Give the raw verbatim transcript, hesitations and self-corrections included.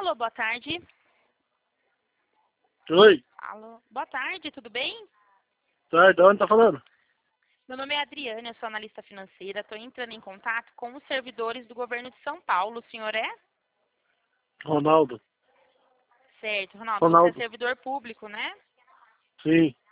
Alô, boa tarde. Oi, Alô, boa tarde, tudo bem? tá, de onde tá falando? Meu nome é Adriana, eu sou analista financeira. Estou entrando em contato com os servidores do governo de São Paulo. O senhor é? Ronaldo. Certo, Ronaldo, você é Ronaldo, servidor público, né? sim.